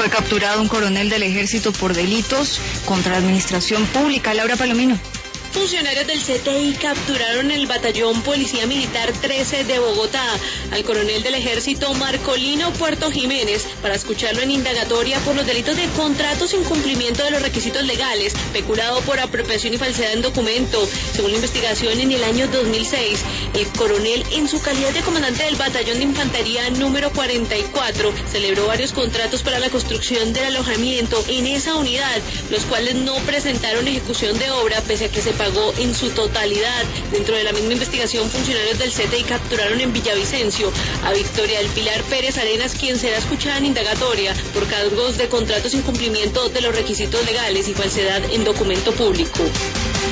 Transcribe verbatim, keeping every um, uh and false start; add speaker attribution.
Speaker 1: Fue capturado un coronel del ejército por delitos contra la administración pública. Laura Palomino.
Speaker 2: Funcionarios del C T I capturaron el batallón Policía Militar trece de Bogotá al coronel del ejército Marcolino Puerto Jiménez para escucharlo en indagatoria por los delitos de contratos sin cumplimiento de los requisitos legales, peculado por apropiación y falsedad en documento. Según la investigación, en el año dos mil seis, el coronel, en su calidad de comandante del batallón de infantería número cuarenta y cuatro, celebró varios contratos para la construcción del alojamiento en esa unidad, los cuales no presentaron ejecución de obra pese a que se pagó en su totalidad. Dentro de la misma investigación, funcionarios del C T I capturaron en Villavicencio a Victoria del Pilar Pérez Arenas, quien será escuchada en indagatoria por cargos de contratos sin cumplimiento de los requisitos legales y falsedad en documento público.